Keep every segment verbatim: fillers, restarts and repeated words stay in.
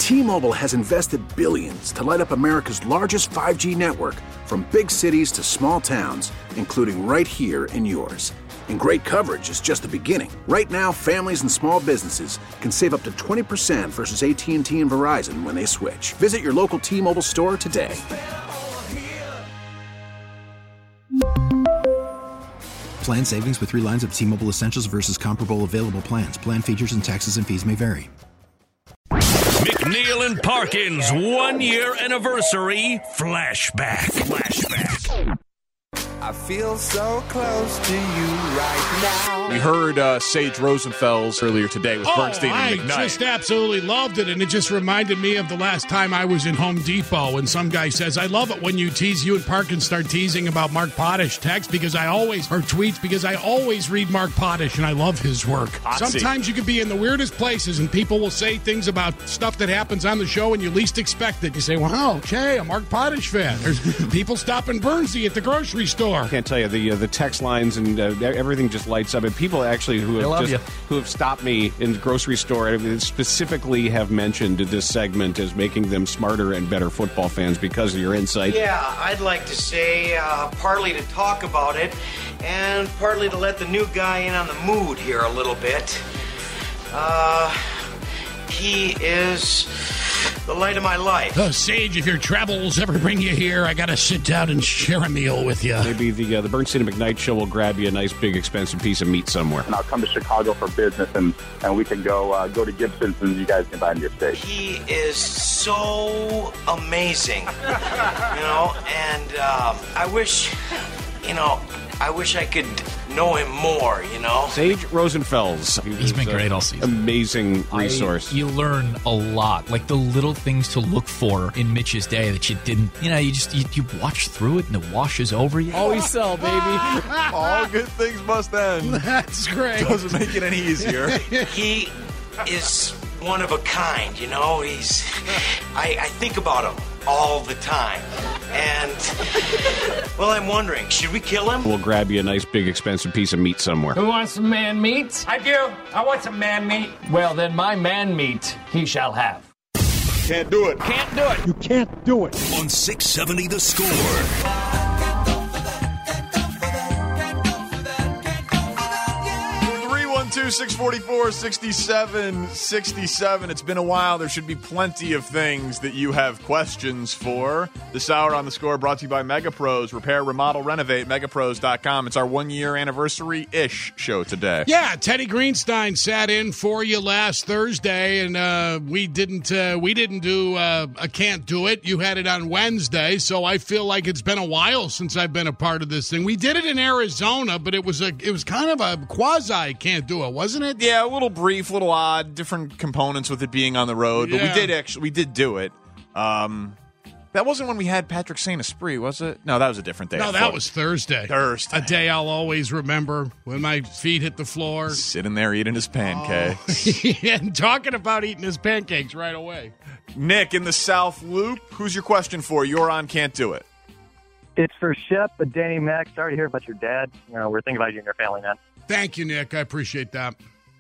T-Mobile has invested billions to light up America's largest five G network, from big cities to small towns, including right here in yours. And great coverage is just the beginning. Right now, families and small businesses can save up to twenty percent versus A T and T and Verizon when they switch. Visit your local T-Mobile store today. Plan savings with three lines of T-Mobile Essentials versus comparable available plans. Plan features and taxes and fees may vary. McNeil and Parkins one-year anniversary flashback. Flashback. I feel so close to you right now. We heard uh, Sage Rosenfels earlier today with oh, Bernstein and McKnight. I just absolutely loved it, and it just reminded me of the last time I was in Home Depot, and some guy says, I love it when you tease, you and Parkins start teasing about Mark Potash text because I always, or tweets, because I always read Mark Potash, and I love his work. Hot Sometimes seat. you can be in the weirdest places, and people will say things about stuff that happens on the show, and you least expect it. You say, wow, okay, a Mark Potash fan. There's people stopping Bernsey at the grocery store. I can't tell you, the uh, the text lines and uh, everything just lights up. And people actually who have just, who have stopped me in the grocery store specifically have mentioned this segment as making them smarter and better football fans because of your insight. Yeah, I'd like to say uh, partly to talk about it and partly to let the new guy in on the mood here a little bit. Uh, he is the light of my life. Uh, Sage, if your travels ever bring you here, I got to sit down and share a meal with you. Maybe the uh, the Bernstein and McKnight show will grab you a nice, big, expensive piece of meat somewhere. And I'll come to Chicago for business, and, and we can go uh, go to Gibson's, and you guys can buy me a steak. He is so amazing, you know, and um, I wish, you know, I wish I could know him more, you know. Sage Rosenfels. He He's been great all season. Amazing resource. I, you learn a lot. Like the little things to look for in Mitch's day that you didn't, you know, you just, you, you watch through it and it washes over you. Always sell, baby. All good things must end. That's great. Doesn't make it any easier. He is one of a kind, you know. He's, I, I think about him all the time. And, well, I'm wondering, should we kill him? We'll grab you a nice, big, expensive piece of meat somewhere. Who wants some man meat? I do. I want some man meat. Well, then my man meat he shall have. Can't do it. Can't do it. You can't do it. On six seventy The Score. two six four four sixty-seven sixty-seven. It's been a while. There should be plenty of things that you have questions for. This hour on The Score brought to you by MegaPros. Repair, remodel, renovate. megapros dot com. It's our one-year anniversary-ish show today. Yeah, Teddy Greenstein sat in for you last Thursday, and uh, we didn't uh, we didn't do uh, a Can't Do It. You had it on Wednesday, so I feel like it's been a while since I've been a part of this thing. We did it in Arizona, but it was a it was kind of a quasi Can't Do It, wasn't it? Yeah, a little brief, a little odd, different components with it being on the road, but Yeah. we did actually we did do it. Um, that wasn't when we had Patrick Saint Esprit, was it? No, that was a different day. No, that was Thursday. Thursday. A day I'll always remember when my feet hit the floor. Sitting there eating his pancakes. Oh. And talking about eating his pancakes right away. Nick in the South Loop, who's your question for? You're on Can't Do It. It's for Shep, but Danny Mac. Sorry to hear about your dad. You know, we're thinking about you and your family, man. Thank you, Nick. I appreciate that.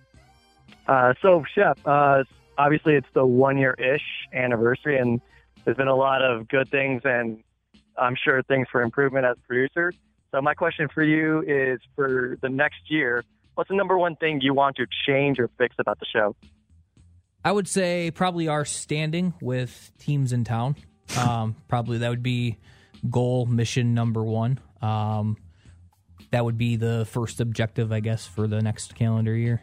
Uh, so, Shep, uh, obviously it's the one-year-ish anniversary, and there's been a lot of good things, and I'm sure things for improvement as a producer. So my question for you is, for the next year, what's the number one thing you want to change or fix about the show? I would say probably our standing with teams in town. Um, probably that would be goal, mission number one. Um, that would be the first objective, I guess, for the next calendar year.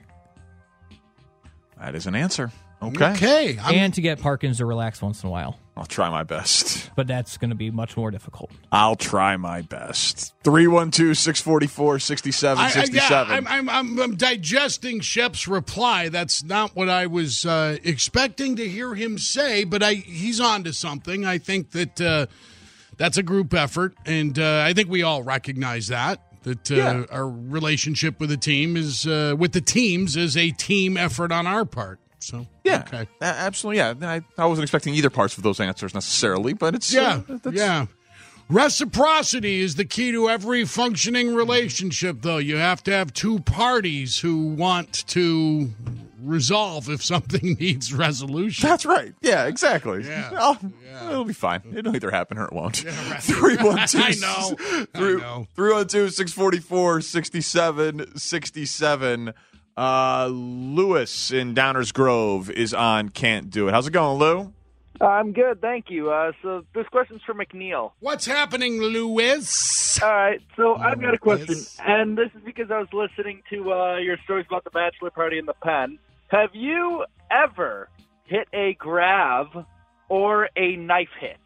That is an answer. Okay. Okay. I'm- and to get Parkins to relax once in a while. I'll try my best. But that's going to be much more difficult. I'll try my best. three one two, six four four, six seven six seven. I, I, yeah, I'm, I'm, I'm, I'm digesting Shep's reply. That's not what I was uh, expecting to hear him say, but I he's on to something. I think that uh, that's a group effort, and uh, I think we all recognize that. That uh, Yeah. our relationship with the team is uh, with the teams is a team effort on our part. So Yeah, okay. a- absolutely. Yeah, I, I wasn't expecting either parts of those answers necessarily, but it's Yeah, uh, that's, yeah. Reciprocity is the key to every functioning relationship, though. You have to have two parties who want to resolve if something needs resolution. That's right. Yeah, exactly. Yeah. Oh, Yeah. It'll be fine. It'll either happen or it won't. Yeah, right. three one two I know. I know. three one two, six four four, six seven six seven. Uh, Lewis in Downers Grove is on Can't Do It. How's it going, Lou? I'm good, thank you. Uh, so this question's for McNeil. What's happening, Lewis? All right, so I've got a question, and this is because I was listening to uh, your stories about the bachelor party in the pen. Have you ever hit a grab or a knife hit?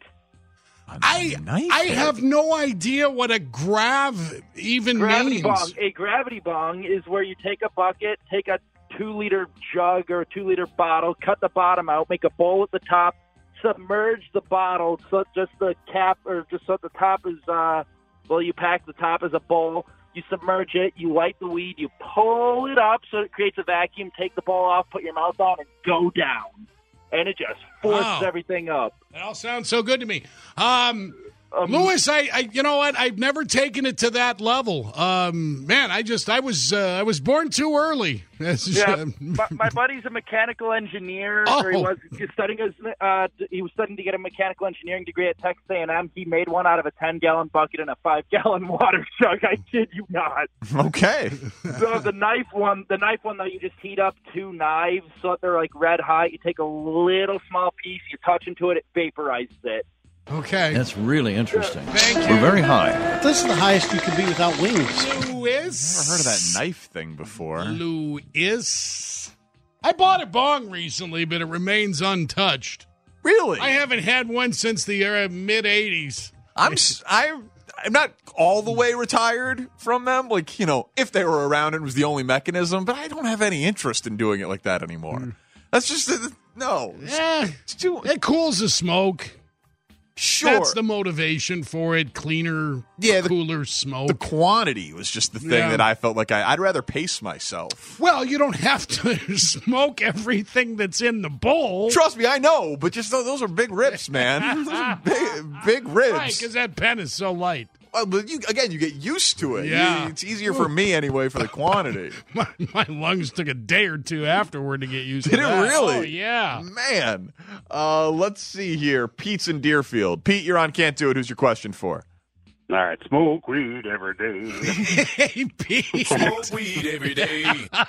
I I have no idea what a grav even Gravity means. bong. A gravity bong is where you take a bucket, take a two-liter jug or a two-liter bottle, cut the bottom out, make a bowl at the top, submerge the bottle so just the cap or just so the top is uh well you pack the top as a bowl, you submerge it, you light the weed, you pull it up so it creates a vacuum, take the bowl off, put your mouth on, and go down, and it just forces Wow. everything up. That all sounds so good to me. Um, Lewis, I, I, you know what? I've never taken it to that level. Um, man, I just, I was, uh, I was born too early. Yeah, my, my buddy's a mechanical engineer. Oh. Or he was studying his, uh, he was studying to get a mechanical engineering degree at Texas A and M. He made one out of a ten-gallon bucket and a five-gallon water jug. I kid you not. Okay. So the knife one, the knife one though, you just heat up two knives so that they're like red hot. You take a little small piece, you touch into it, it vaporizes it. Okay. That's really interesting. Thank We're you. very high. This is the highest you could be without wings. Lewis. Never heard of that knife thing before. Lewis. I bought a bong recently, but it remains untouched. Really? I haven't had one since the era mid eighties. I'm s- I'm I'm not all the way retired from them. Like, you know, if they were around, it was the only mechanism. But I don't have any interest in doing it like that anymore. That's just uh, no. Yeah, it's too. It cools the smoke. Sure. That's the motivation for it. Cleaner, Yeah, the- cooler smoke. The quantity was just the thing Yeah. that I felt like I, I'd rather pace myself. Well, you don't have to smoke everything that's in the bowl. Trust me, I know, but just those, those are big rips, man. Those are big, big ribs. Right, because that pen is so light. Well, but you, again, you get used to it. Yeah. You- it's easier for me anyway for the quantity. My, my lungs took a day or two afterward to get used Did to it that. really? Oh, yeah. Man. Uh, let's see here. Pete's in Deerfield. Pete, you're on Can't Do It. Who's your question for? All right, smoke weed every day. Hey, Pete. Smoke weed every day.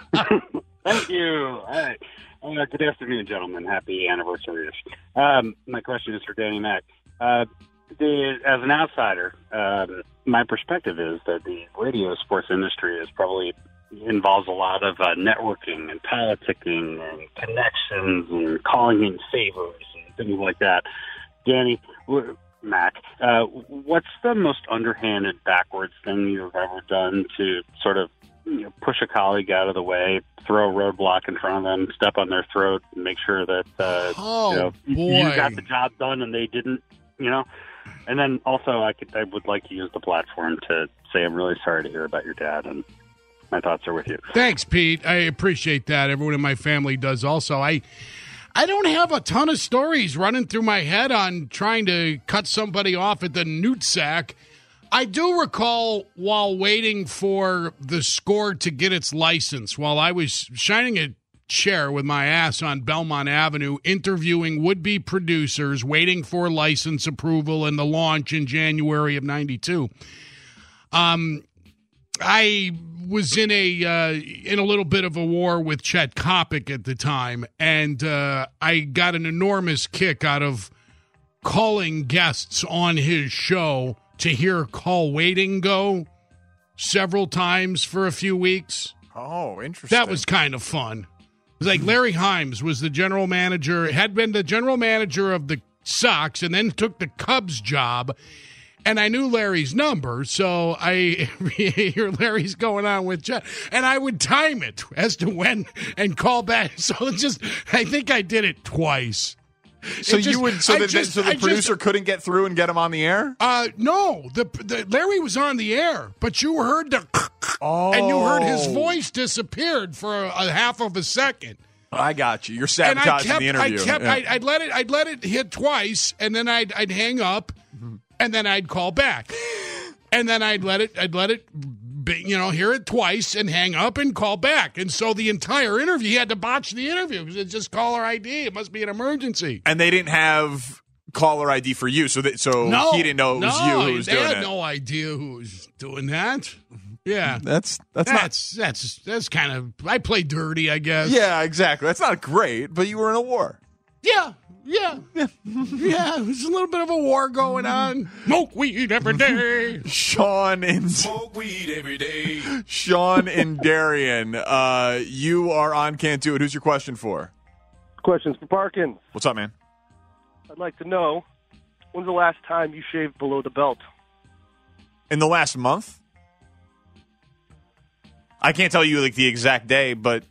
Thank you. All right. Uh, good afternoon, gentlemen. Happy anniversary. Um, my question is for Danny Mac. Uh, the, as an outsider, um, my perspective is that the radio sports industry is probably involves a lot of uh, networking and politicking and connections and calling in favors and things like that. Danny, w- Mac, uh, what's the most underhanded, backwards thing you've ever done to sort of you know, push a colleague out of the way, throw a roadblock in front of them, step on their throat, and make sure that uh, Oh, you know boy. you got the job done and they didn't, you know? And then also, I could I would like to use the platform to say I'm really sorry to hear about your dad, and my thoughts are with you. Thanks, Pete. I appreciate that. Everyone in my family does also. I I don't have a ton of stories running through my head on trying to cut somebody off at the newt sack. I do recall while waiting for the Score to get its license, while I was shining a chair with my ass on Belmont Avenue, interviewing would-be producers, waiting for license approval and the launch in January of ninety-two. Um, I was in a uh, in a little bit of a war with Chet Kopic at the time, and uh, I got an enormous kick out of calling guests on his show to hear Call Waiting go several times for a few weeks. Oh, interesting. That was kind of fun. It was like Larry Himes was the general manager, had been the general manager of the Sox, and then took the Cubs job. And I knew Larry's number, so I hear Larry's going on with Chet, and I would time it as to when and call back. So it's just, I think I did it twice. So It you just- would, so, I the, just- so the I just- producer couldn't get through and get him on the air? Uh, no, the, the Larry was on the air, but you heard the, oh. and you heard his voice disappeared for a, a half of a second. I got you. You're And I sabotaging kept, the interview. I kept, Yeah. I, I'd let it, I'd let it hit twice, and then I'd, I'd hang up, and then I'd call back. And then I'd let it, I'd let it, you know, hear it twice and hang up and call back. And so the entire interview, he had to botch the interview because it's just caller I D. It must be an emergency. And they didn't have caller I D for you, so that so no, he didn't know it was no, you who was they doing had it. no idea who was doing that. Yeah, that's that's that's not, that's that's kind of I play dirty, I guess. Yeah, exactly. That's not great, but you were in a war. Yeah, yeah, yeah. yeah there's a little bit of a war going on. Smoke weed every day. Sean and Smoke weed every day. Sean and Darien, uh, you are on Can't Do It. Who's your question for? Questions for Parkins. What's up, man? I'd like to know, when's the last time you shaved below the belt? In the last month? I can't tell you like the exact day, but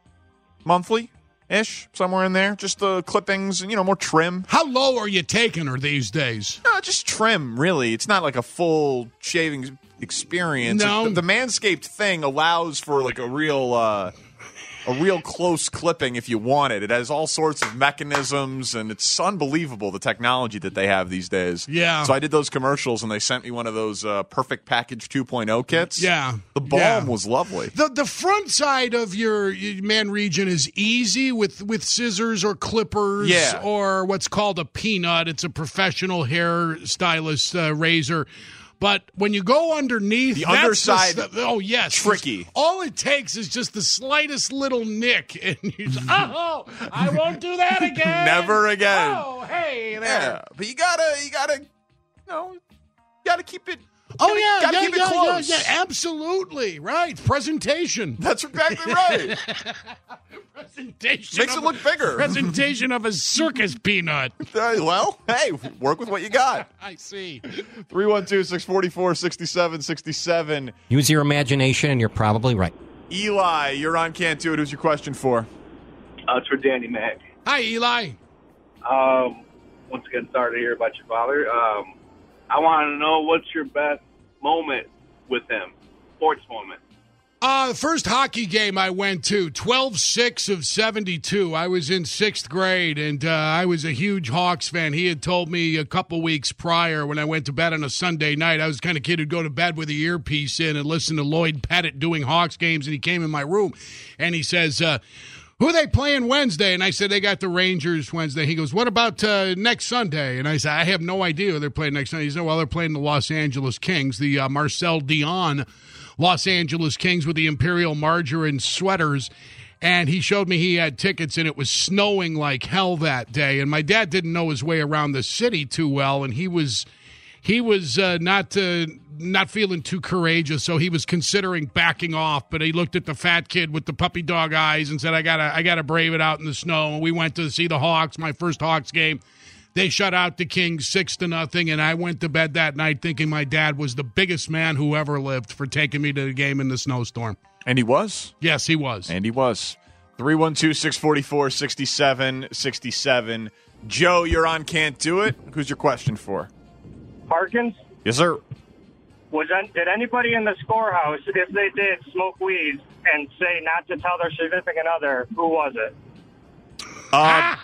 monthly-ish, somewhere in there. Just the clippings and, you know, more trim. How low are you taking her these days? No, just trim, really. It's not like a full shaving experience. No. The, the Manscaped thing allows for like a real... Uh, A real close clipping if you want it. It has all sorts of mechanisms, and it's unbelievable the technology that they have these days. Yeah. So I did those commercials, and they sent me one of those uh, Perfect Package two point oh kits. Yeah. The balm yeah. was lovely. The the front side of your, your man region is easy with, with scissors or clippers Yeah. or what's called a peanut. It's a professional hair stylist uh, razor. But when you go underneath, The that's underside, the, oh yes, tricky. All it takes is just the slightest little nick, and you just, oh, I won't do that again. Never again. Oh, hey there. Yeah, but you gotta, you gotta, you know, you gotta keep it. Oh gotta, yeah, gotta yeah, keep yeah, it close. yeah, yeah, absolutely right. Presentation. That's exactly right. Presentation Makes of it look bigger. Presentation of a circus peanut. Uh, well, hey, work with what you got. I see. three one two, six four four, six seven six seven. Use your imagination, and you're probably right. Eli, you're on Can't Do It. Who's your question for? Uh, it's for Danny Mac. Hi, Eli. Um, once again, sorry to hear about your father. Um, I want to know what's your best moment with him, sports moment. Uh, the first hockey game I went to, twelve six of seventy-two. I was in sixth grade, and uh, I was a huge Hawks fan. He had told me a couple weeks prior when I went to bed on a Sunday night, I was the kind of kid who'd go to bed with the earpiece in and listen to Lloyd Pettit doing Hawks games, and he came in my room, and he says, uh, who are they playing Wednesday? And I said, they got the Rangers Wednesday. He goes, what about uh, next Sunday? And I said, I have no idea who they're playing next Sunday. He said, well, they're playing the Los Angeles Kings, the uh, Marcel Dion Los Angeles Kings with the Imperial Margarine sweaters. And he showed me he had tickets, and it was snowing like hell that day. And my dad didn't know his way around the city too well, and he was he was uh, not uh, not feeling too courageous, so he was considering backing off. But he looked at the fat kid with the puppy dog eyes and said, "I gotta I gotta brave it out in the snow." And we went to see the Hawks, my first Hawks game. They shut out the Kings six to nothing, and I went to bed that night thinking my dad was the biggest man who ever lived for taking me to the game in the snowstorm. And he was? Yes, he was. And he was. three one two, six four four, six seven six seven. Joe, you're on Can't Do It. Who's your question for? Parkins? Yes, sir. Was that, did anybody in the scorehouse, if they did smoke weed and say not to tell their significant other, who was it? Um,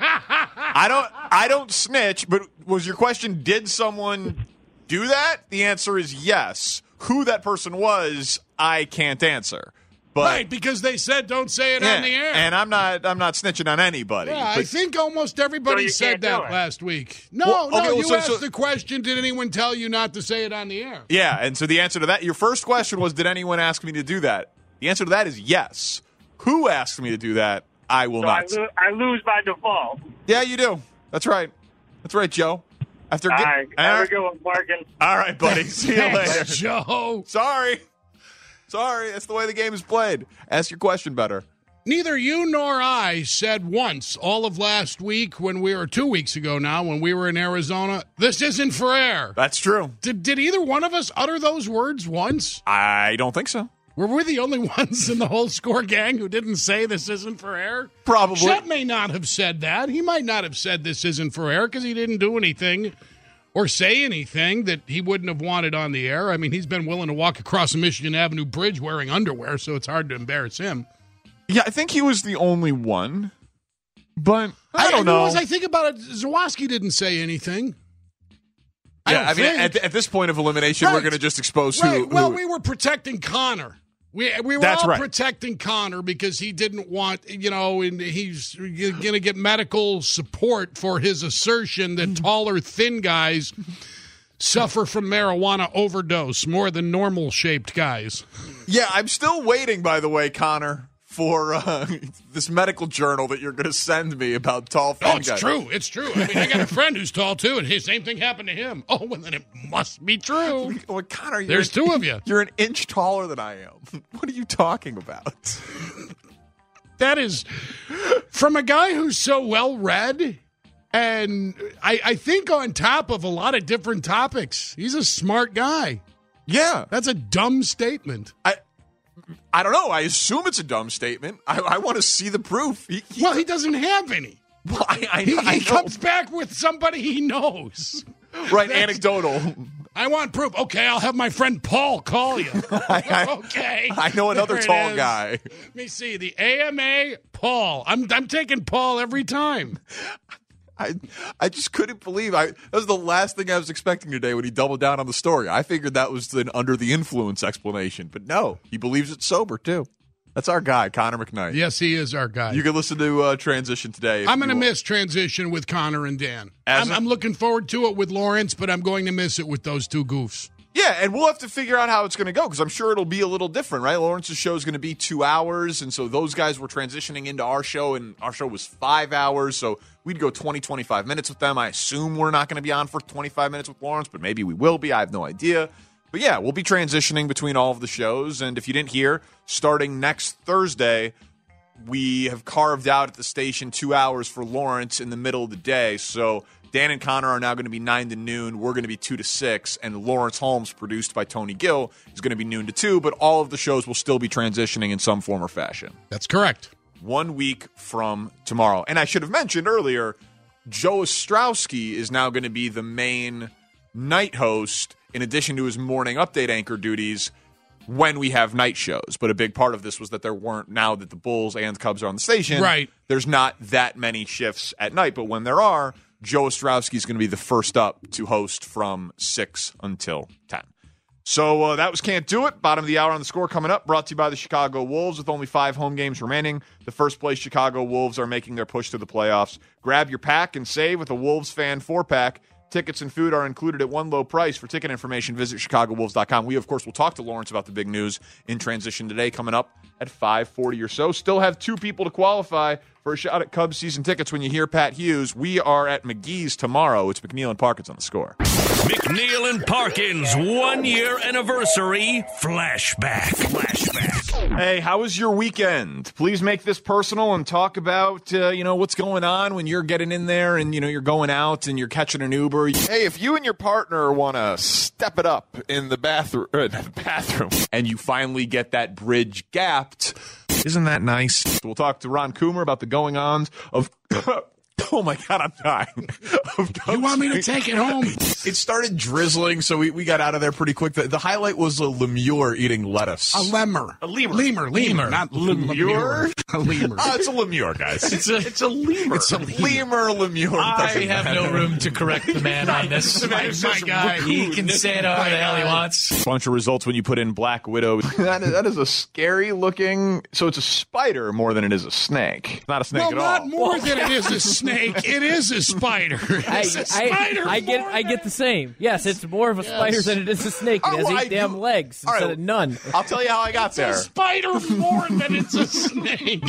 I don't I don't snitch, but was your question, did someone do that? The answer is yes. Who that person was, I can't answer. But, right, because they said don't say it yeah, on the air. And I'm not I'm not snitching on anybody. Yeah, but, I think almost everybody so said that it. last week. No, Well, no, okay, well, you so- asked so- the question, did anyone tell you not to say it on the air? Yeah, and so the answer to that, your first question was, did anyone ask me to do that? The answer to that is yes. Who asked me to do that? I will So I, not. lo- I lose by default. Yeah, you do. That's right. That's right, Joe. After All get- right, have a good one, Parkins. All right, buddy. See you Thanks, later. Joe. Sorry. Sorry. That's the way the game is played. Ask your question better. Neither you nor I said once all of last week when we were, two weeks ago now, when we were in Arizona, this isn't for air. That's true. Did, did either one of us utter those words once? I don't think so. Were we the only ones in the whole score gang who didn't say this isn't for air? Probably. Shep may not have said that. He might not have said this isn't for air because he didn't do anything or say anything that he wouldn't have wanted on the air. I mean, he's been willing to walk across the Michigan Avenue Bridge wearing underwear, so it's hard to embarrass him. Yeah, I think he was the only one. But I don't I, know. As I think about it, Zawoski didn't say anything. I Yeah, don't I mean, think. at, at this point of elimination, Right. we're going to just expose Right. who. Well, who we were protecting Connor. We we were That's all right. protecting Connor because he didn't want, you know, and he's going to get medical support for his assertion that taller, thin guys suffer from marijuana overdose more than normal shaped guys. Yeah, I'm still waiting, by the way, Connor, for uh, this medical journal that you're going to send me about tall thin Oh, it's guys. true. It's true. I mean, I got a friend who's tall too, and his same thing happened to him. Oh, well, then it must be true. Well, Connor, you're There's two of you. You're an inch taller than I am. What are you talking about? That is from a guy who's so well read, and I, I think on top of a lot of different topics. He's a smart guy. Yeah, that's a dumb statement. I I don't know. I assume it's a dumb statement. I, I want to see the proof. He, he, well, he doesn't have any. Well, I, I, he I he know. comes back with somebody he knows. Right, That's- anecdotal. I want proof. Okay, I'll have my friend Paul call you. I, okay. I know another There it tall is. guy. Let me see. The A M A, Paul. I'm I'm taking Paul every time. I I just couldn't believe I that was the last thing I was expecting today when he doubled down on the story. I figured that was an under the influence explanation, but no, he believes it's sober too. That's our guy, Connor McKnight. Yes, he is our guy. You can listen to uh, Transition today. if I'm going to you want. miss transition with Connor and Dan. As I'm, a- I'm looking forward to it with Lawrence, but I'm going to miss it with those two goofs. Yeah, and we'll have to figure out how it's going to go because I'm sure it'll be a little different, right? Lawrence's show is going to be two hours, and so those guys were transitioning into our show, and our show was five hours, so we'd go twenty, twenty-five minutes with them. I assume we're not going to be on for twenty-five minutes with Lawrence, but maybe we will be. I have no idea. But yeah, we'll be transitioning between all of the shows, and if you didn't hear, starting next Thursday, we have carved out at the station two hours for Lawrence in the middle of the day, so Dan and Connor are now going to be nine to noon. We're going to be two to six. And Lawrence Holmes, produced by Tony Gill, is going to be noon to two. But all of the shows will still be transitioning in some form or fashion. That's correct. One week from tomorrow. And I should have mentioned earlier, Joe Ostrowski is now going to be the main night host in addition to his morning update anchor duties when we have night shows. But a big part of this was that there weren't, now that the Bulls and Cubs are on the station, right. There's not that many shifts at night. But when there are, Joe Ostrowski is going to be the first up to host from six until ten. So uh, that was Can't Do It. Bottom of the hour on the score coming up. Brought to you by the Chicago Wolves with only five home games remaining. The first place Chicago Wolves are making their push to the playoffs. Grab your pack and save with a Wolves fan four-pack. Tickets and food are included at one low price. For ticket information, visit chicago wolves dot com. We, of course, will talk to Lawrence about the big news in transition today coming up at five forty or so. Still have two people to qualify for a shot at Cubs season tickets when you hear Pat Hughes. We are at McGee's tomorrow. It's McNeil and Parkins on the score. McNeil and Parkins one-year anniversary flashback. Flashback. Hey, how was your weekend? Please make this personal and talk about uh, you know what's going on when you're getting in there and you know you're going out and you're catching an Uber. Hey, if you and your partner want to step it up in the bathroom, uh, bathroom, and you finally get that bridge gapped, isn't that nice? We'll talk to Ron Coomer about the going-ons of. Oh my God, I'm dying. You want me to take it home? It started drizzling, so we, we got out of there pretty quick. The, the highlight was a lemur eating lettuce. A lemur. A lemur. Lemur, lemur, not Lemur? A lemur. Oh, it's a lemur, guys. It's a, It's a lemur. It's a lemur, lemur. I doesn't have matter. no room to correct the man on this. My, my guy. He can say it however the hell he wants. Bunch of results when you put in Black Widow. that, is, that is a scary looking. So it's a spider more than it is a snake. Not a snake Well, at not all. more than it is a snake. It is a spider. I, It's a I, spider. I get I get the same. Yes, it's more of a Yes. spider than it is a snake. It Oh, has well, eight I damn do- legs All right. instead of none. I'll tell you how I got It's a there. spider more than it's a snake.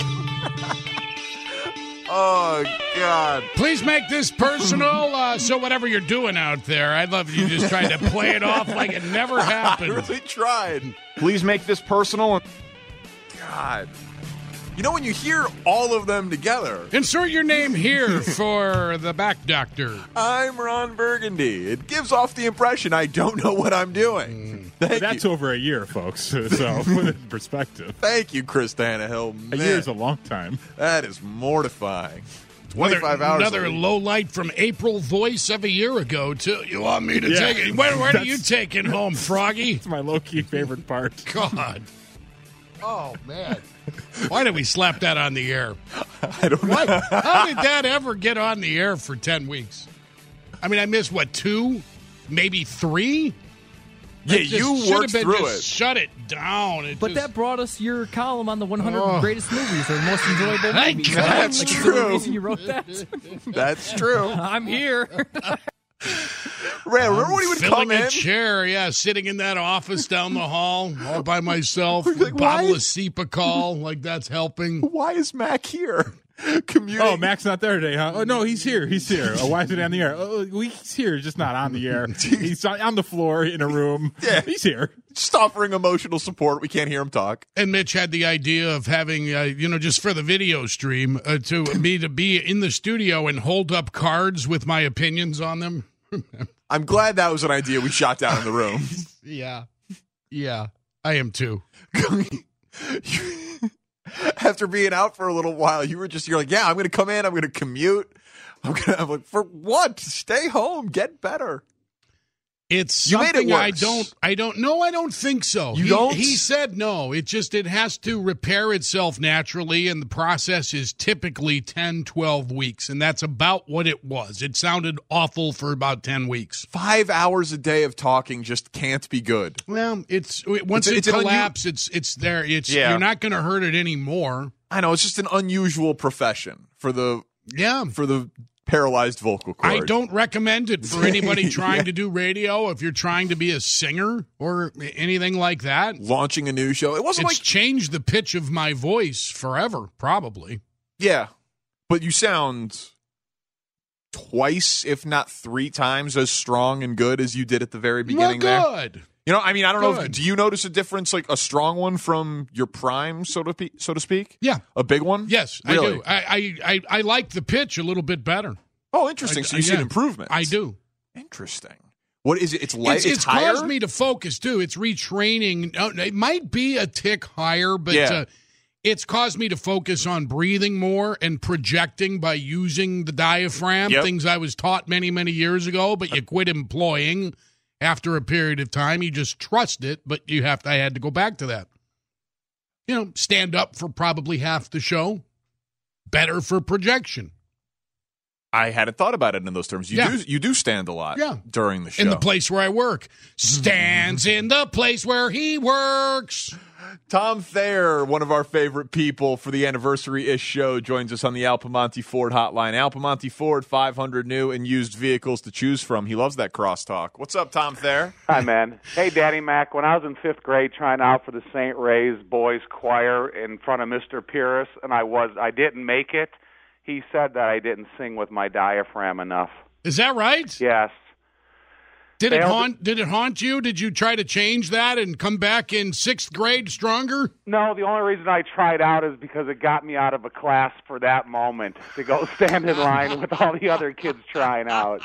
Oh, God. Please make this personal. Uh, so whatever you're doing out there, I'd love if you just tried to play it off like it never I happened. really tried. Please make this personal. God. You know when you hear all of them together. Insert your name here for the back doctor. I'm Ron Burgundy. It gives off the impression I don't know what I'm doing. Thank That's you. over a year, folks. So put it in perspective. Thank you, Chris Tannehill. A Man, year is a long time. that is mortifying. Another, twenty-five hours. another a week. low light from April voice of a year ago, too. You want me to Yeah. take it? Where, where are you That's- taking home, Froggy? It's my low-key favorite part. God. Oh, man. Why did we slap that on the air? I don't know. What? How did that ever get on the air for ten weeks? I mean, I missed, what, two? maybe three. Yeah, It just you should worked have been through just it. Shut it down. It But just- that brought us your column on the one hundred Oh. greatest movies or most enjoyable Thank movies. God. right? That's Like, is there true. a reason you wrote that? That's true. I'm here. Ray, remember when he would filling come a in? chair, yeah, sitting in that office down the hall all by myself, Like, with a bottle why- of Cepacol, like that's helping. Why is Mac here? Commuting. Oh, Mac's not there today, huh? Oh, no, he's here. He's here. Oh, why is it on the air? Oh, he's here, just not on the air. He's on on the floor in a room. Yeah. He's here. Just offering emotional support. We can't hear him talk. And Mitch had the idea of having, uh, you know, just for the video stream, uh, to me to be in the studio and hold up cards with my opinions on them. I'm glad that was an idea we shot down in the room. Yeah, yeah, I am too. After being out for a little while, you were just, you're like, yeah, I'm going to come in. I'm going to commute. I'm going to, I'm like, for what? Stay home. Get better. It's You made it something I worse. don't, I don't, no, I don't think so. You he, don't? He said no. It just, it has to repair itself naturally, and the process is typically ten, twelve weeks, and that's about what it was. It sounded awful for about ten weeks. Five hours a day of talking just can't be good. Well, it's, once It's a- it it's an unu- collapses, it's, it's there. It's, Yeah. you're not going to hurt it anymore. I know, it's just an unusual profession for the, Yeah. for the paralyzed vocal cord. I don't recommend it for anybody trying Yeah. to do radio. If you're trying to be a singer or anything like that, Launching a new show. It wasn't it's like, changed the pitch of my voice forever, probably. yeah, but you sound twice, if not three times as strong and good as you did at the very beginning there. Well, good. You know, I mean, I don't know. If, Good. do you notice a difference, like a strong one from your prime, so to pe- so to speak? Yeah. A big one? Yes, Really? I do. I, I, I, I like the pitch a little bit better. Oh, interesting. I- so you see yeah. an improvement. I do. Interesting. What is it? It's light. It's, It's, it's higher. caused me to focus, too. It's retraining. Uh, It might be a tick higher, but Yeah. uh, it's caused me to focus on breathing more and projecting by using the diaphragm, Yep. things I was taught many, many years ago, but you quit employing after a period of time. You just trust it, but you have to, I had to go back to that. You know, stand up for probably half the show. Better for projection. I hadn't thought about it in those terms. You Yeah. do. You do stand a lot. Yeah. During the show. In the place where I work. Stands in the place where he works. Tom Thayer, one of our favorite people for the anniversary-ish show, joins us on the Al Piemonte Ford hotline. Al Piemonte Ford, five hundred new and used vehicles to choose from. He loves that crosstalk. What's up, Tom Thayer? Hi, man. Hey, Daddy Mac. When I was in fifth grade trying out for the Saint Ray's boys choir in front of Mister Pierce, and I was I didn't make it, he said that I didn't sing with my diaphragm enough. Is that right? Yes. Did it Failed- haunt? Did it haunt you? Did you try to change that and come back in sixth grade stronger? No, the only reason I tried out is because it got me out of a class for that moment to go stand in line with all the other kids trying out.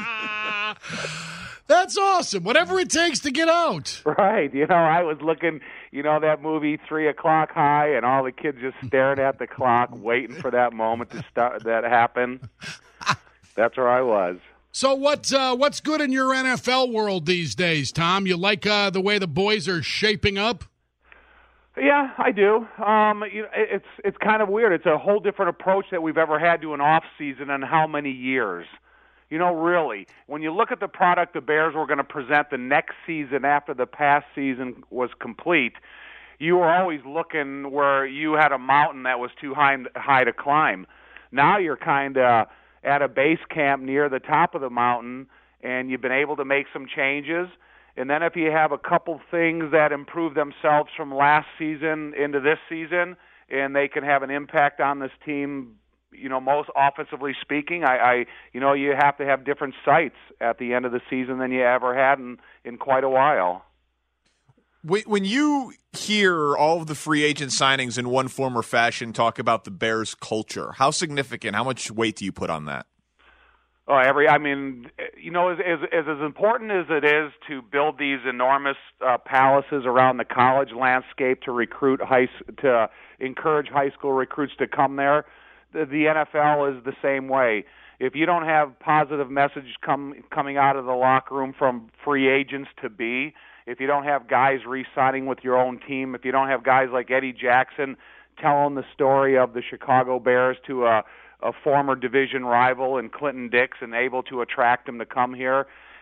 That's awesome. Whatever it takes to get out. Right. You know, I was looking, you know, that movie Three O'Clock High, and all the kids just staring at the clock, waiting for that moment to start that happen. That's where I was. So what? Uh, what's good in your N F L world these days, Tom? You like uh, the way the boys are shaping up? Yeah, I do. Um, you know, it- it's it's kind of weird. It's a whole different approach that we've ever had to an off season in how many years. You know, really, when you look at the product the Bears were going to present the next season after the past season was complete, you were always looking where you had a mountain that was too high high to climb. Now you're kind of at a base camp near the top of the mountain, and you've been able to make some changes. And then if you have a couple things that improve themselves from last season into this season, and they can have an impact on this team, you know, most offensively speaking, I, I you know, you have to have different sights at the end of the season than you ever had in, in quite a while. When when you hear all of the free agent signings in one form or fashion talk about the Bears culture, how significant, how much weight do you put on that? Oh, every, I mean, you know, as, as, as as important as it is to build these enormous uh, palaces around the college landscape to recruit high, to encourage high school recruits to come there, the, the N F L is the same way. If you don't have positive message come, coming out of the locker room from free agents to be, if you don't have guys re-signing with your own team, if you don't have guys like Eddie Jackson telling the story of the Chicago Bears to a, a former division rival in Clinton Dix and able to attract him to come here,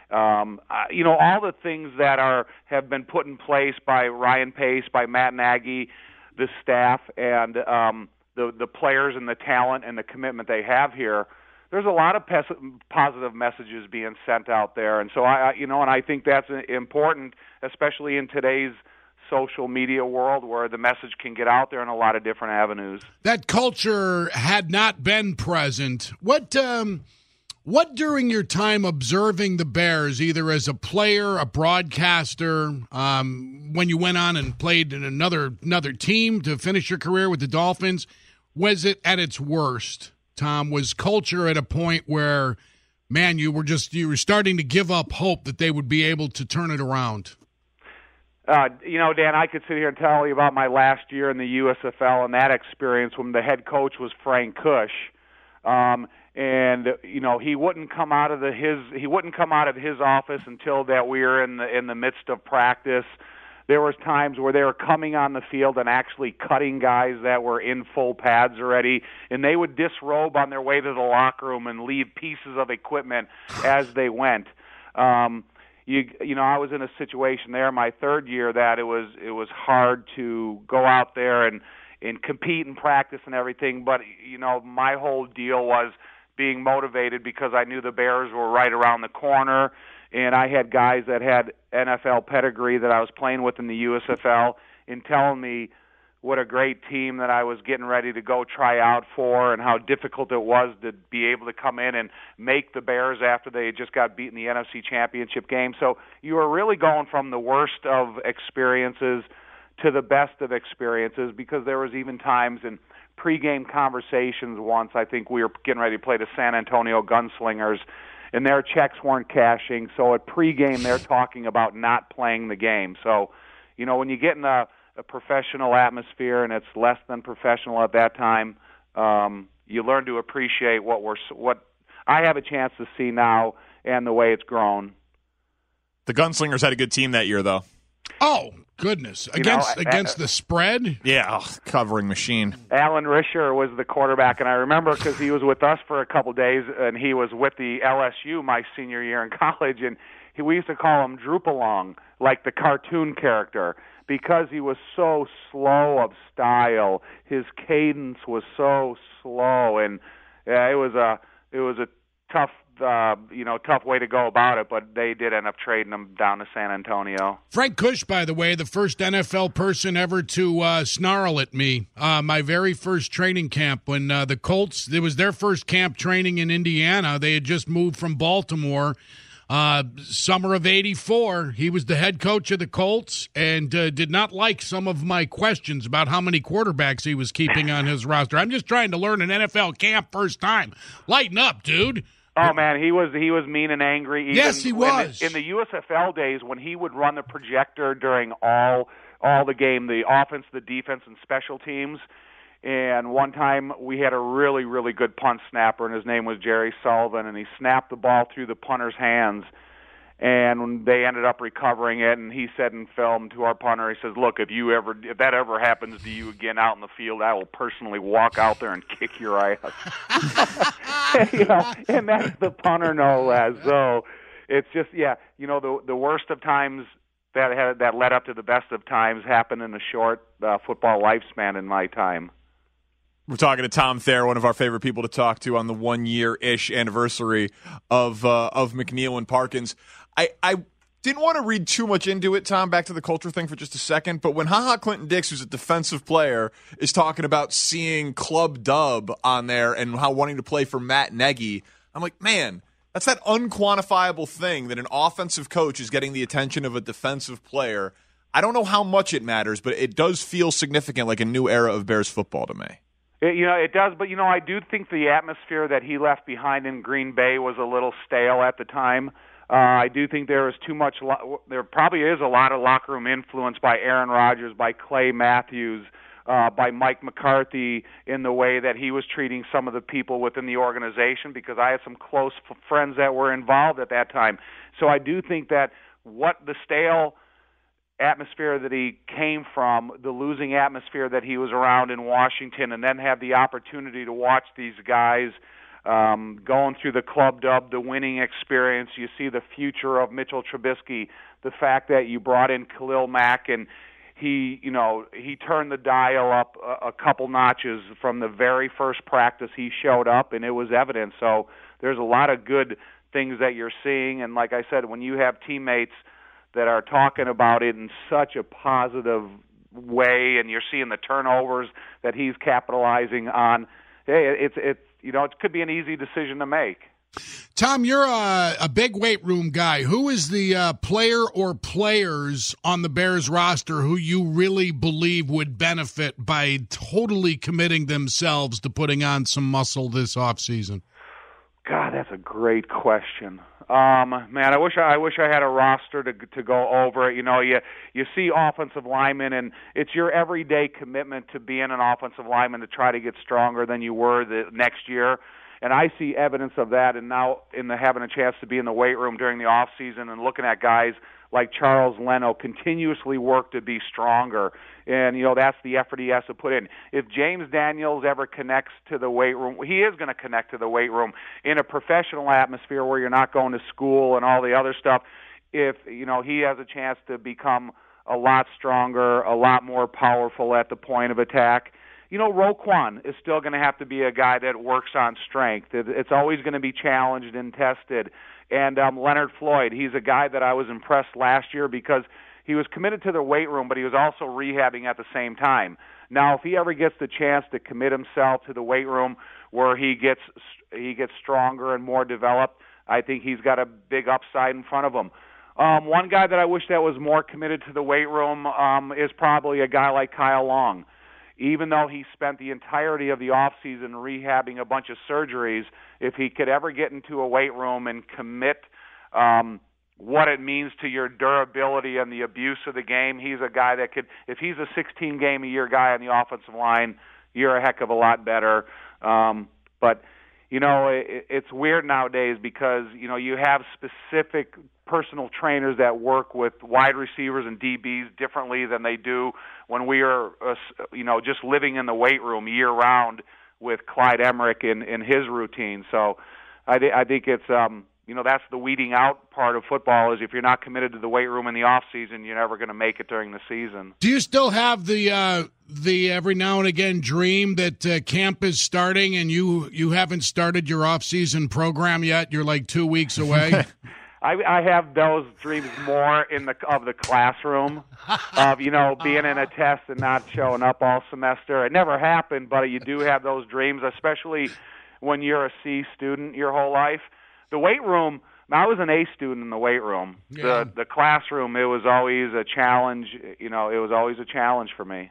Um, uh, you know, all the things that are have been put in place by Ryan Pace, by Matt Nagy, the staff, and um, the the players and the talent and the commitment they have here. There's a lot of pes- positive messages being sent out there, and so I, I, you know, and I think that's important, especially in today's social media world where the message can get out there in a lot of different avenues. That culture had not been present. What, um, what during your time observing the Bears, either as a player, a broadcaster, um, when you went on and played in another another team to finish your career with the Dolphins, was it at its worst? Tom, was culture at a point where, man, you were just you were starting to give up hope that they would be able to turn it around? Uh, you know, Dan, I could sit here and tell you about my last year in the U S F L and that experience when the head coach was Frank Kush, um, and you know he wouldn't come out of the his he wouldn't come out of his office until that we were in the in the midst of practice. There was times where they were coming on the field and actually cutting guys that were in full pads already, and they would disrobe on their way to the locker room and leave pieces of equipment as they went. Um, you you know, I was in a situation there my third year that it was it was hard to go out there and and compete and practice and everything, but you know, my whole deal was being motivated because I knew the Bears were right around the corner. And I had guys that had N F L pedigree that I was playing with in the U S F L and telling me what a great team that I was getting ready to go try out for and how difficult it was to be able to come in and make the Bears after they had just got beat in the N F C Championship game. So you were really going from the worst of experiences to the best of experiences because there was even times in pregame conversations once, I think we were getting ready to play the San Antonio Gunslingers, and their checks weren't cashing. So at pregame, they're talking about not playing the game. So, you know, when you get in a, a professional atmosphere and it's less than professional at that time, um, you learn to appreciate what we're what I have a chance to see now and the way it's grown. The Gunslingers had a good team that year, though. Oh, goodness. You against know, against uh, the spread? Yeah, oh, covering machine. Alan Risher was the quarterback, and I remember because he was with us for a couple days, and he was with the L S U my senior year in college, and he, we used to call him Droop-Along, like the cartoon character, because he was so slow of style. His cadence was so slow, and yeah, it was a it was a tough uh, you know tough way to go about it. But they did end up trading him down to San Antonio. Frank Kush, by the way, the first N F L person ever to uh, snarl at me. Uh, my very first training camp when uh, the Colts, it was their first camp training in Indiana. They had just moved from Baltimore. Uh, summer of eighty-four, he was the head coach of the Colts and uh, did not like some of my questions about how many quarterbacks he was keeping on his roster. I'm just trying to learn an N F L camp first time. Lighten up, dude. Oh man, he was he was mean and angry. Even Yes, he was. in the, in the U S F L days when he would run the projector during all all the game, the offense, the defense, and special teams. And one time we had a really really good punt snapper, and his name was Jerry Sullivan, and he snapped the ball through the punter's hands. And they ended up recovering it, and he said in film to our punter, he says, "Look, if you ever, if that ever happens to you again out in the field, I will personally walk out there and kick your ass." You know, and that's the punter, no less. So it's just, yeah, you know, the the worst of times that had that led up to the best of times happened in a short uh, football lifespan in my time. We're talking to Tom Thayer, one of our favorite people to talk to on the one-year-ish anniversary of uh, of McNeil and Parkins. I, I didn't want to read too much into it, Tom, back to the culture thing for just a second, but when HaHa Clinton-Dix, who's a defensive player, is talking about seeing Club Dub on there and how wanting to play for Matt Nagy, I'm like, man, that's that unquantifiable thing that an offensive coach is getting the attention of a defensive player. I don't know how much it matters, but it does feel significant, like a new era of Bears football to me. It, you know, it does, but, you know, I do think the atmosphere that he left behind in Green Bay was a little stale at the time. Uh, I do think there is too much, lo- there probably is a lot of locker room influence by Aaron Rodgers, by Clay Matthews, uh, by Mike McCarthy in the way that he was treating some of the people within the organization, because I had some close f- friends that were involved at that time. So I do think that what the stale atmosphere that he came from, the losing atmosphere that he was around in Washington, and then have the opportunity to watch these guys um, going through the club dub, the winning experience. You see the future of Mitchell Trubisky, the fact that you brought in Khalil Mack and he, you know, he turned the dial up a, a couple notches from the very first practice he showed up, and it was evident. So there's a lot of good things that you're seeing, and like I said, when you have teammates that are talking about it in such a positive way, and you're seeing the turnovers that he's capitalizing on, hey, it's it's you know it could be an easy decision to make. Tom, you're a, a big weight room guy. Who is the uh, player or players on the Bears roster who you really believe would benefit by totally committing themselves to putting on some muscle this offseason? God, that's a great question. Um, man, I wish I, I wish I had a roster to to go over it. You know, you you see offensive linemen, and it's your everyday commitment to being an offensive lineman to try to get stronger than you were the next year. And I see evidence of that, and now in the having a chance to be in the weight room during the off season and looking at guys like Charles Leno continuously work to be stronger. And, you know, that's the effort he has to put in. If James Daniels ever connects to the weight room, he is going to connect to the weight room in a professional atmosphere where you're not going to school and all the other stuff. If, you know, he has a chance to become a lot stronger, a lot more powerful at the point of attack. You know, Roquan is still going to have to be a guy that works on strength. It's always going to be challenged and tested. And um, Leonard Floyd, he's a guy that I was impressed last year because he was committed to the weight room, but he was also rehabbing at the same time. Now, if he ever gets the chance to commit himself to the weight room where he gets he gets stronger and more developed, I think he's got a big upside in front of him. Um, one guy that I wish that was more committed to the weight room um, is probably a guy like Kyle Long. Even though he spent the entirety of the offseason rehabbing a bunch of surgeries, if he could ever get into a weight room and commit um, what it means to your durability and the abuse of the game, he's a guy that could, if he's a sixteen-game-a-year guy on the offensive line, you're a heck of a lot better. Um, but, you know, it, it's weird nowadays because, you know, you have specific personal trainers that work with wide receivers and D Bs differently than they do when we are, uh, you know, just living in the weight room year-round with Clyde Emmerich in, in his routine. So I, th- I think it's, um, you know, that's the weeding out part of football is if you're not committed to the weight room in the off season, you're never going to make it during the season. Do you still have the uh, the every now and again dream that uh, camp is starting and you, you haven't started your off-season program yet? You're like two weeks away? I, I have those dreams more in the of the classroom, of you know being in a test and not showing up all semester. It never happened, but you do have those dreams, especially when you're a C student your whole life. The weight room. I was an A student in the weight room. Yeah. The the classroom. It was always a challenge. You know, it was always a challenge for me.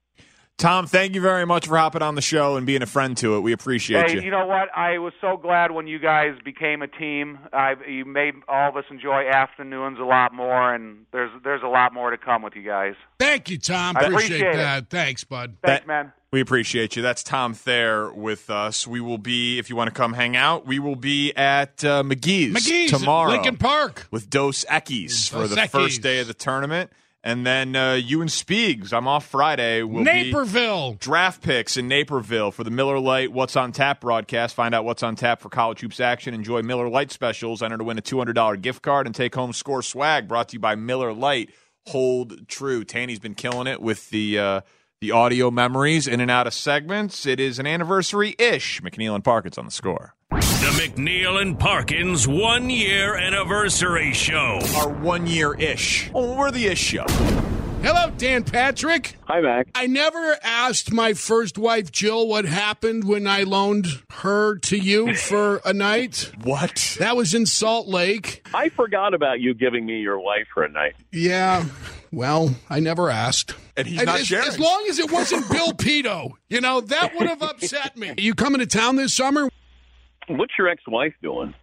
Tom, thank you very much for hopping on the show and being a friend to it. We appreciate hey, you. You know what? I was so glad when you guys became a team. I, you made all of us enjoy afternoons a lot more, and there's there's a lot more to come with you guys. Thank you, Tom. I Appreciate, appreciate that. it. Thanks, bud. Thanks, That- man. We appreciate you. That's Tom Thayer with us. We will be, if you want to come hang out, we will be at uh, McGee's, McGee's tomorrow. Lincoln Park. With Dos Equis for Dos the Equis. first day of the tournament. And then uh, you and Spiegs, I'm off Friday. Will Naperville. Be draft picks in Naperville for the Miller Lite What's on Tap broadcast. Find out what's on tap for college hoops action. Enjoy Miller Lite specials. Enter to win a two hundred dollars gift card and take home Score swag brought to you by Miller Lite. Hold true. Tanny's been killing it with the uh, the audio memories in and out of segments. It is an anniversary-ish. McNeil and Parkins on the Score. The McNeil and Parkins one-year anniversary show. Our one-year-ish. Oh, we're the ish show. Hello, Dan Patrick. Hi, Mac. I never asked my first wife, Jill, what happened when I loaned her to you for a night. What? That was in Salt Lake. I forgot about you giving me your wife for a night. Yeah, well, I never asked. And he's And not as, sharing. as long as it wasn't Bill Pito, you know, that would have upset me. You coming to town this summer? What's your ex-wife doing?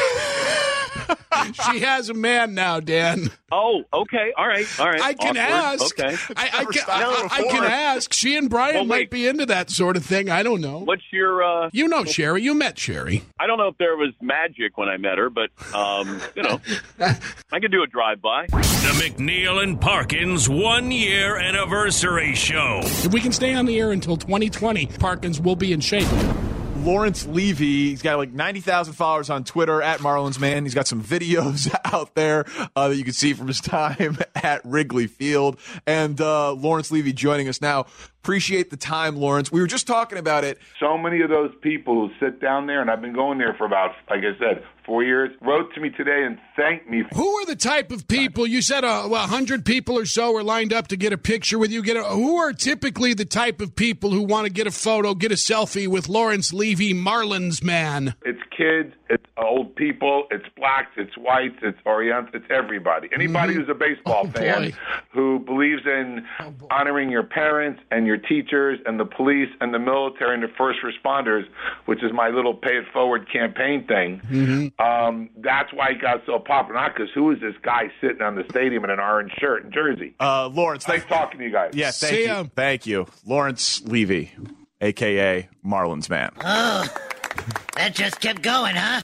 She has a man now, Dan. Oh, okay. All right. All right. I can Awkward. ask. Okay. I, I, can, I, I can ask. She and Brian Well, might wait. be into that sort of thing. I don't know. What's your, uh... You know Sherry. You met Sherry. I don't know if there was magic when I met her, but, um, you know, I could do a drive-by. The McNeil and Parkins one-year anniversary show. If we can stay on the air until twenty twenty, Parkins will be in shape. Lawrence Levy. He's got like ninety thousand followers on Twitter, at Marlins Man. He's got some videos out there uh, that you can see from his time at Wrigley Field. And uh, Lawrence Levy joining us now. Appreciate the time, Lawrence. We were just talking about it. So many of those people who sit down there, and I've been going there for about, like I said, four years, wrote to me today and thanked me. Who are the type of people, you said a well, one hundred people or so are lined up to get a picture with you. Get a, who are typically the type of people who want to get a photo, get a selfie with Lawrence Levy, Marlins Man? It's kids, it's old people, it's blacks, it's whites, it's Orientals, it's everybody. Anybody Mm-hmm. who's a baseball Oh, fan boy. who believes in honoring your parents and your teachers and the police and the military and the first responders, which is my little pay it forward campaign thing. Mm-hmm. Um, that's why he got so popular. Not because who is this guy sitting on the stadium in an orange shirt and jersey? Uh, Lawrence, nice talking to you guys. Yeah, thank See you. ya. Thank you. Lawrence Levy, a k a. Marlins Man. Oh, that just kept going, huh?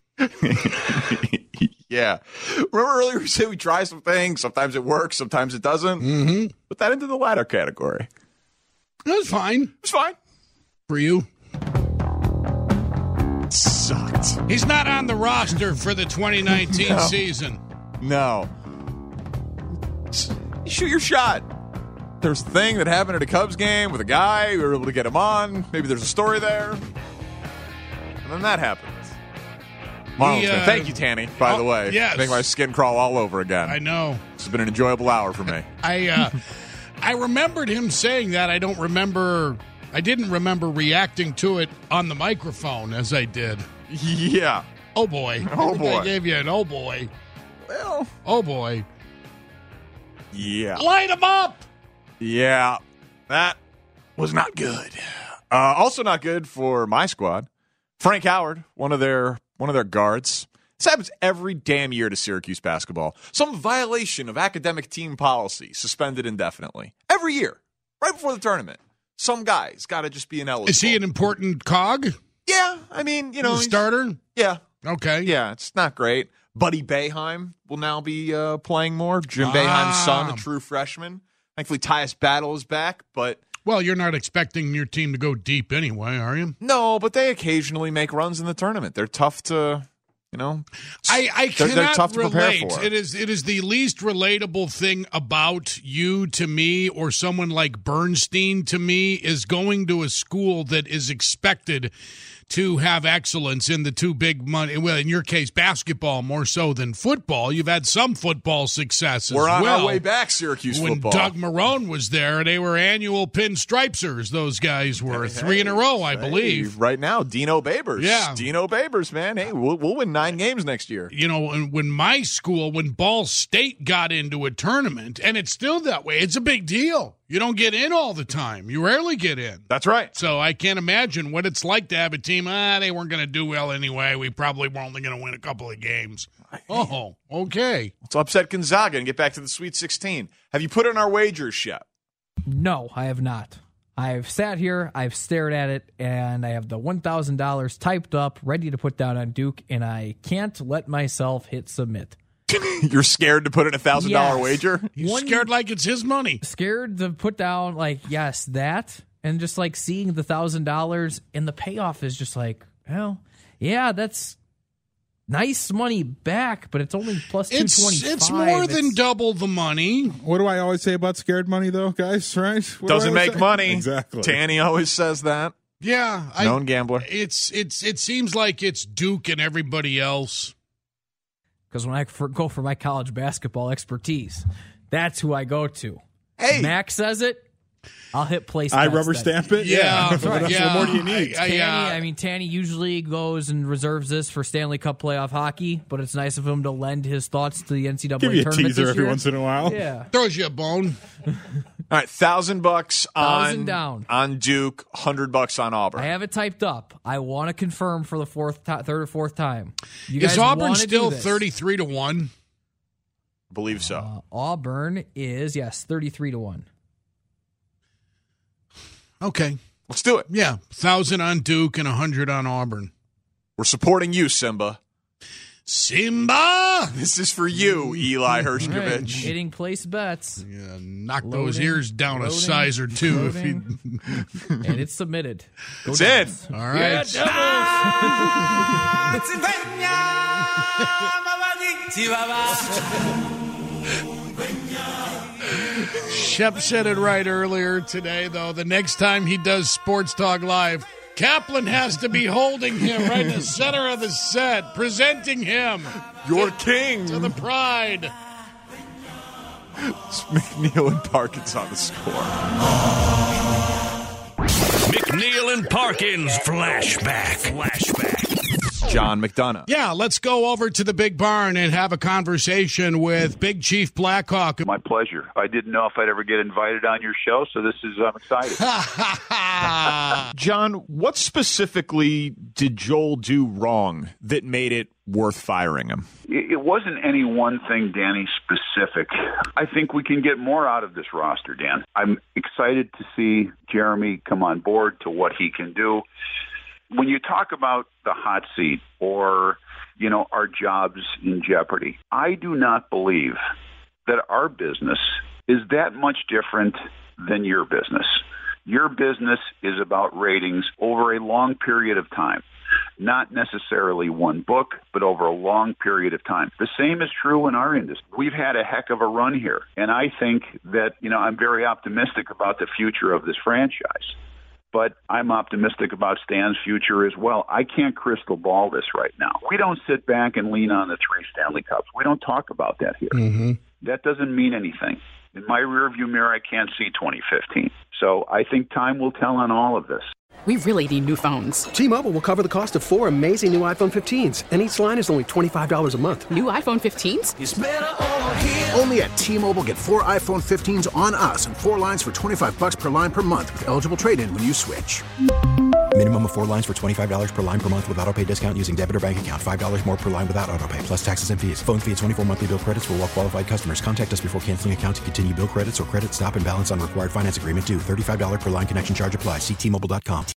Yeah. Remember earlier we said we try some things. Sometimes it works, sometimes it doesn't. Mm-hmm. Put that into the latter category. That's fine. It's fine. For you. Sucked. He's not on the roster for the twenty nineteen No. season. No. Shoot your shot. There's a thing that happened at a Cubs game with a guy. We were able to get him on. Maybe there's a story there. And then that happened. Marlins He, fan. uh, Thank you, Tanny, by oh, the way. yes. Make my skin crawl all over again. I know. This has been an enjoyable hour for me. I uh, I remembered him saying that. I don't remember. I didn't remember reacting to it on the microphone as I did. Yeah. Oh boy. Oh, I think boy. I gave you an oh boy. Well. Oh boy. Yeah. Light him up. Yeah. That was not good. Uh, also not good for my squad. Frank Howard, one of their one of their guards. This happens every damn year to Syracuse basketball. Some violation of academic team policy, suspended indefinitely. Every year, right before the tournament. Some guy's got to just be ineligible. Is he an important cog? Yeah, I mean, you know. The he's- starter? Yeah. Okay. Yeah, it's not great. Buddy Boeheim will now be uh, playing more. Jim Ah. Boeheim's son, a true freshman. Thankfully, Tyus Battle is back, but Well, you're not expecting your team to go deep anyway, are you? no, but they occasionally make runs in the tournament. They're tough to, you know. I, I they're, cannot they're tough to prepare relate. for. It is it is the least relatable thing about you to me, or someone like Bernstein to me, is going to a school that is expected to have excellence in the two big money. Well, in your case, basketball more so than football. You've had some football success as We're on well. our way back, Syracuse when football. Doug Marrone was there, they were annual pinstripesers. Those guys were three in a row, I Hey, believe. right now, Dino Babers. Yeah. Dino Babers, man. Hey, we'll, we'll win nine games next year. You know, when- when my school, when Ball State got into a tournament, and it's still that way, it's a big deal. You don't get in all the time. You rarely get in. That's right. So I can't imagine what it's like to have a team, ah, they weren't going to do well anyway. We probably were only going to win a couple of games. Oh, okay. Let's upset Gonzaga and get back to the Sweet sixteen. Have you put in our wagers, Shep? No, I have not. I've sat here, I've stared at it, and I have the one thousand dollars typed up, ready to put down on Duke, and I can't let myself hit submit. You're scared to put in a one thousand dollars Yes. wager? He's One- scared like it's his money. Scared to put down, like, yes, that, and just like seeing the one thousand dollars, and the payoff is just like, well, yeah, that's nice money back, but it's only plus two It's twenty-five. it's more than double the money. What do I always say about scared money, though, guys? Right? What do I Doesn't always make say? money. Exactly. Tanny always says that. Yeah, I, Known gambler. It's it's it seems like it's Duke and everybody else. Because when I for, go for my college basketball expertise, that's who I go to. Hey, Mac says it, I'll hit place. I bets rubber then. stamp it? Yeah, What else- yeah. What more do you need? I- I, Tanny, uh, I mean, Tanny usually goes and reserves this for Stanley Cup playoff hockey, but it's nice of him to lend his thoughts to the N C double A Give you a tournament teaser this every year. once in a while. Yeah. Throws you a bone. All right, thousand bucks on Thousand down. on Duke, hundred bucks on Auburn. I have it typed up. I want to confirm for the fourth, ti third or fourth time. You Is guys Auburn wanna do still this. thirty-three to one? believe so. Uh, Auburn is, yes, thirty-three to one. Okay. Let's do it. Yeah, thousand on Duke and a hundred on Auburn. We're supporting you, Simba. Simba! This is for you, Eli Hershkovich. Right, hitting place bets. Yeah, knock Loading, those ears down loading, a size or two. If he... And it's submitted. Go It's Devils. in. All right. Shep said it right earlier today, though. The next time he does Sports Talk Live, Kaplan has to be holding him right in the center of the set, presenting him. Your to, king. To the pride. It's McNeil and Parkins on the score. McNeil and Parkins flashback. Flashback. John McDonough. Yeah, let's go over to the Big Barn and have a conversation with Big Chief Blackhawk. My pleasure. I didn't know if I'd ever get invited on your show, so this is, I'm excited. John, what specifically did Joel do wrong that made it worth firing him? It wasn't any one thing, Danny, specific. I think we can get more out of this roster, Dan. I'm excited to see Jeremy come on board to what he can do. When you talk about the hot seat or, you know, our jobs in jeopardy, I do not believe that our business is that much different than your business. Your business is about ratings over a long period of time. Not necessarily one book, but over a long period of time. The same is true in our industry. We've had a heck of a run here, and I think that, you know, I'm very optimistic about the future of this franchise. But I'm optimistic about Stan's future as well. I can't crystal ball this right now. We don't sit back and lean on the three Stanley Cups. We don't talk about that here. Mm-hmm. That doesn't mean anything. In my rearview mirror, I can't see twenty fifteen. So I think time will tell on all of this. We really need new phones. T-Mobile will cover the cost of four amazing new iPhone fifteens, and each line is only twenty-five dollars a month. New iPhone fifteens? It's better over here. Only at T-Mobile, get four iPhone fifteens on us and four lines for twenty-five dollars per line per month with eligible trade-in when you switch. Minimum of four lines for twenty-five dollars per line per month with autopay discount using debit or bank account. five dollars more per line without autopay, plus taxes and fees. Phone fee at twenty-four monthly bill credits for well-qualified customers. Contact us before canceling account to continue bill credits or credit stop and balance on required finance agreement due. thirty-five dollars per line connection charge applies. See T Mobile dot com.